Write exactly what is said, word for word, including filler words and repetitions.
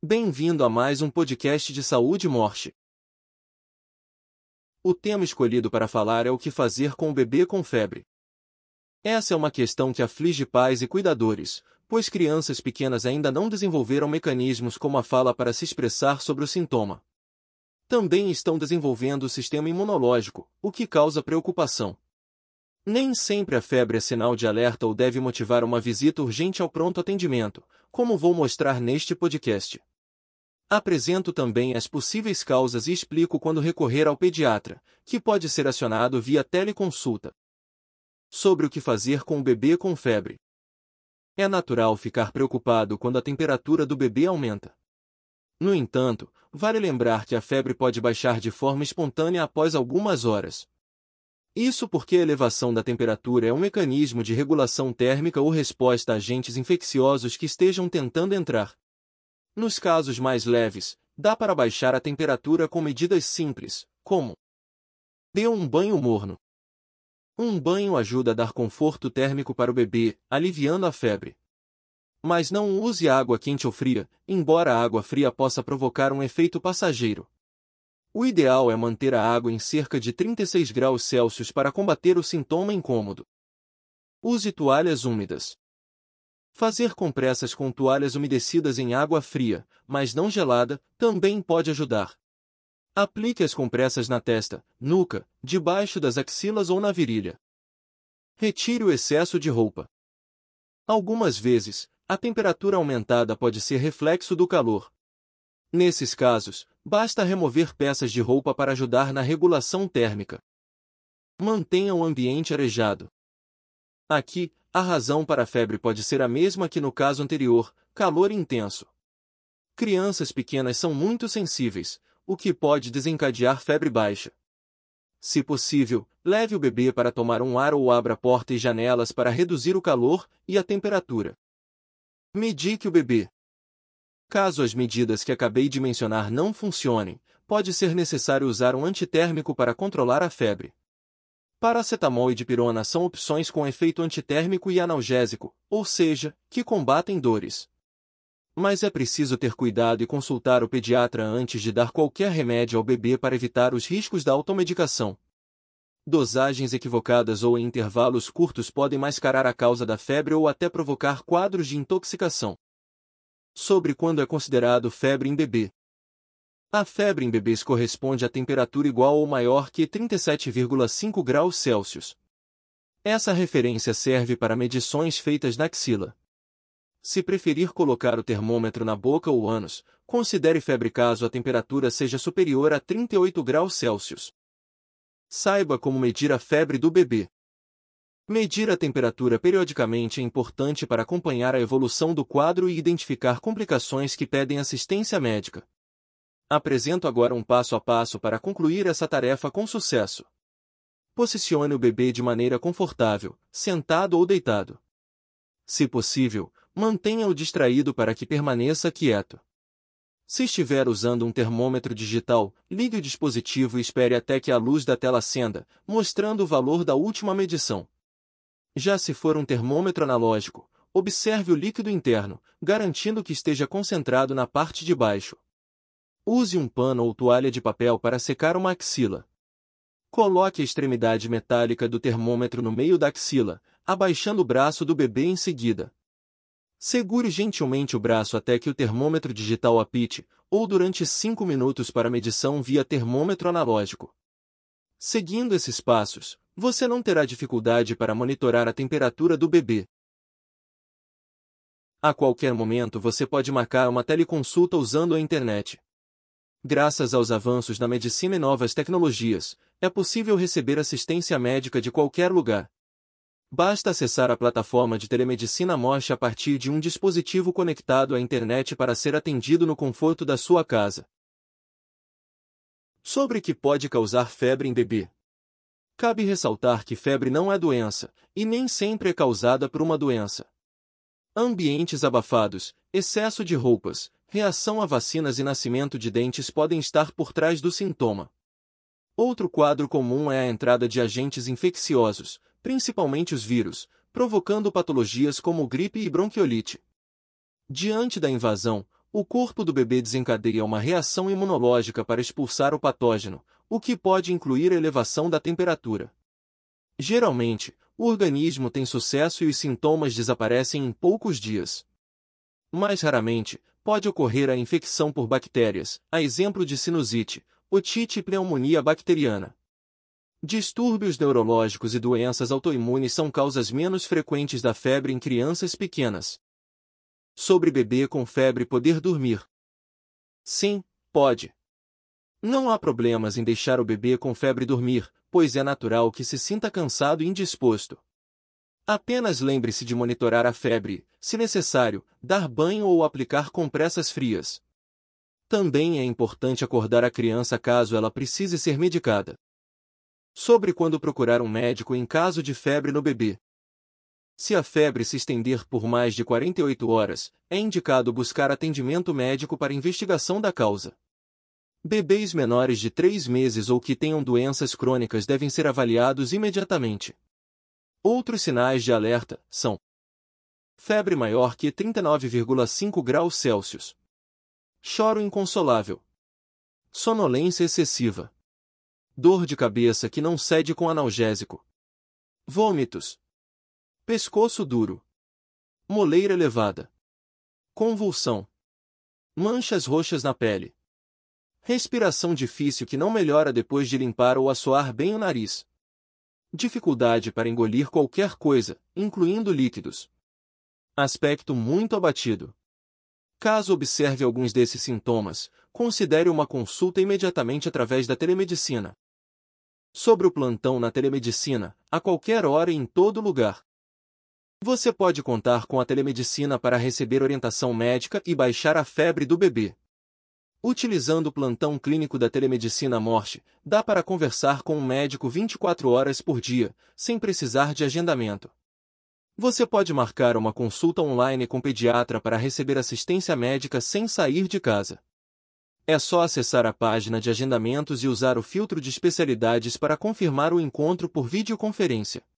Bem-vindo a mais um podcast de saúde e morte. O tema escolhido para falar é o que fazer com o bebê com febre. Essa é uma questão que aflige pais e cuidadores, pois crianças pequenas ainda não desenvolveram mecanismos como a fala para se expressar sobre o sintoma. Também estão desenvolvendo o sistema imunológico, o que causa preocupação. Nem sempre a febre é sinal de alerta ou deve motivar uma visita urgente ao pronto atendimento, como vou mostrar neste podcast. Apresento também as possíveis causas e explico quando recorrer ao pediatra, que pode ser acionado via teleconsulta. Sobre o que fazer com o bebê com febre. É natural ficar preocupado quando a temperatura do bebê aumenta. No entanto, vale lembrar que a febre pode baixar de forma espontânea após algumas horas. Isso porque a elevação da temperatura é um mecanismo de regulação térmica ou resposta a agentes infecciosos que estejam tentando entrar. Nos casos mais leves, dá para baixar a temperatura com medidas simples, como: dê um banho morno. Um banho ajuda a dar conforto térmico para o bebê, aliviando a febre. Mas não use água quente ou fria, embora a água fria possa provocar um efeito passageiro. O ideal é manter a água em cerca de trinta e seis graus Celsius para combater o sintoma incômodo. Use toalhas úmidas. Fazer compressas com toalhas umedecidas em água fria, mas não gelada, também pode ajudar. Aplique as compressas na testa, nuca, debaixo das axilas ou na virilha. Retire o excesso de roupa. Algumas vezes, a temperatura aumentada pode ser reflexo do calor. Nesses casos, basta remover peças de roupa para ajudar na regulação térmica. Mantenha o ambiente arejado. Aqui, a razão para a febre pode ser a mesma que no caso anterior, calor intenso. Crianças pequenas são muito sensíveis, o que pode desencadear febre baixa. Se possível, leve o bebê para tomar um ar ou abra porta e janelas para reduzir o calor e a temperatura. Medique o bebê. Caso as medidas que acabei de mencionar não funcionem, pode ser necessário usar um antitérmico para controlar a febre. Paracetamol e dipirona são opções com efeito antitérmico e analgésico, ou seja, que combatem dores. Mas é preciso ter cuidado e consultar o pediatra antes de dar qualquer remédio ao bebê para evitar os riscos da automedicação. Dosagens equivocadas ou em intervalos curtos podem mascarar a causa da febre ou até provocar quadros de intoxicação. Sobre quando é considerado febre em bebê. A febre em bebês corresponde a temperatura igual ou maior que trinta e sete vírgula cinco graus Celsius. Essa referência serve para medições feitas na axila. Se preferir colocar o termômetro na boca ou ânus, considere febre caso a temperatura seja superior a trinta e oito graus Celsius. Saiba como medir a febre do bebê. Medir a temperatura periodicamente é importante para acompanhar a evolução do quadro e identificar complicações que pedem assistência médica. Apresento agora um passo a passo para concluir essa tarefa com sucesso. Posicione o bebê de maneira confortável, sentado ou deitado. Se possível, mantenha-o distraído para que permaneça quieto. Se estiver usando um termômetro digital, ligue o dispositivo e espere até que a luz da tela acenda, mostrando o valor da última medição. Já se for um termômetro analógico, observe o líquido interno, garantindo que esteja concentrado na parte de baixo. Use um pano ou toalha de papel para secar uma axila. Coloque a extremidade metálica do termômetro no meio da axila, abaixando o braço do bebê em seguida. Segure gentilmente o braço até que o termômetro digital apite, ou durante cinco minutos para medição via termômetro analógico. Seguindo esses passos, você não terá dificuldade para monitorar a temperatura do bebê. A qualquer momento você pode marcar uma teleconsulta usando a internet. Graças aos avanços na medicina e novas tecnologias, é possível receber assistência médica de qualquer lugar. Basta acessar a plataforma de telemedicina Mosh a partir de um dispositivo conectado à internet para ser atendido no conforto da sua casa. Sobre o que pode causar febre em bebê. Cabe ressaltar que febre não é doença, e nem sempre é causada por uma doença. Ambientes abafados, excesso de roupas, reação a vacinas e nascimento de dentes podem estar por trás do sintoma. Outro quadro comum é a entrada de agentes infecciosos, principalmente os vírus, provocando patologias como gripe e bronquiolite. Diante da invasão, o corpo do bebê desencadeia uma reação imunológica para expulsar o patógeno, o que pode incluir a elevação da temperatura. Geralmente, o organismo tem sucesso e os sintomas desaparecem em poucos dias. Mais raramente, pode ocorrer a infecção por bactérias, a exemplo de sinusite, otite e pneumonia bacteriana. Distúrbios neurológicos e doenças autoimunes são causas menos frequentes da febre em crianças pequenas. Sobre bebê com febre poder dormir. Sim, pode. Não há problemas em deixar o bebê com febre dormir, pois é natural que se sinta cansado e indisposto. Apenas lembre-se de monitorar a febre, se necessário, dar banho ou aplicar compressas frias. Também é importante acordar a criança caso ela precise ser medicada. Sobre quando procurar um médico em caso de febre no bebê. Se a febre se estender por mais de quarenta e oito horas, é indicado buscar atendimento médico para investigação da causa. Bebês menores de três meses ou que tenham doenças crônicas devem ser avaliados imediatamente. Outros sinais de alerta são: febre maior que trinta e nove vírgula cinco graus Celsius, choro inconsolável, sonolência excessiva, dor de cabeça que não cede com analgésico, vômitos, pescoço duro, moleira elevada, convulsão, manchas roxas na pele, respiração difícil que não melhora depois de limpar ou assoar bem o nariz, dificuldade para engolir qualquer coisa, incluindo líquidos, aspecto muito abatido. Caso observe alguns desses sintomas, considere uma consulta imediatamente através da telemedicina. Sobre o plantão na telemedicina, a qualquer hora e em todo lugar. Você pode contar com a telemedicina para receber orientação médica e baixar a febre do bebê. Utilizando o plantão clínico da telemedicina Morte, dá para conversar com um médico vinte e quatro horas por dia, sem precisar de agendamento. Você pode marcar uma consulta online com pediatra para receber assistência médica sem sair de casa. É só acessar a página de agendamentos e usar o filtro de especialidades para confirmar o encontro por videoconferência.